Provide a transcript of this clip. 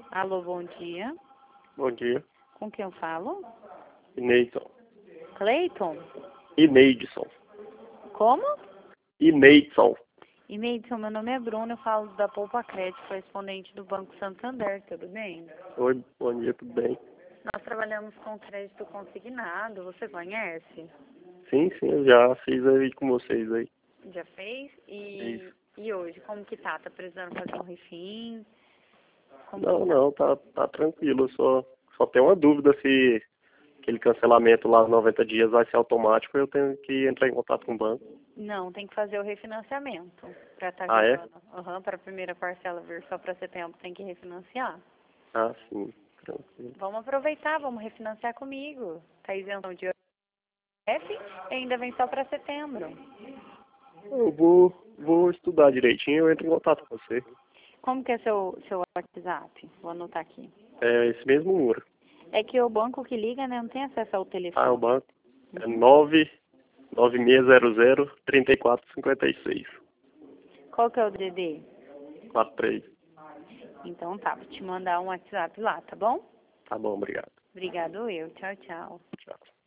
Alô, bom dia. Bom dia. Com quem eu falo? Ineidson. Cleiton? Ineidson. Como? Ineidson. Ineidson, meu nome é Bruno, eu falo da Poupa Crédito, correspondente do Banco Santander, tudo bem? Oi, bom dia, tudo bem? Nós trabalhamos com crédito consignado, você conhece? Sim, eu já fiz aí com vocês aí. Já fez? Isso. E hoje, como que tá? Tá precisando fazer um refim? Como Não, que não, tá tranquilo. Eu só tenho uma dúvida se aquele cancelamento lá 90 dias vai ser automático ou eu tenho que entrar em contato com o banco. Não, tem que fazer o refinanciamento para estar Ah, é? jogando. Para a primeira parcela vir só para setembro, tem que refinanciar. Ah, sim, tranquilo. Vamos aproveitar, vamos refinanciar comigo. Tá isenção de F e ainda vem só para setembro. Eu vou estudar direitinho e eu entro em contato com você. Como que é seu WhatsApp? Vou anotar aqui. É esse mesmo número. É que o banco que liga, né, não tem acesso ao Ah, o telefone. banco é 99600-3456. Qual que é o DD? 43. Então tá, vou te mandar um WhatsApp lá, tá bom? Tá bom, obrigado. Obrigado eu. Tchau, tchau. Tchau.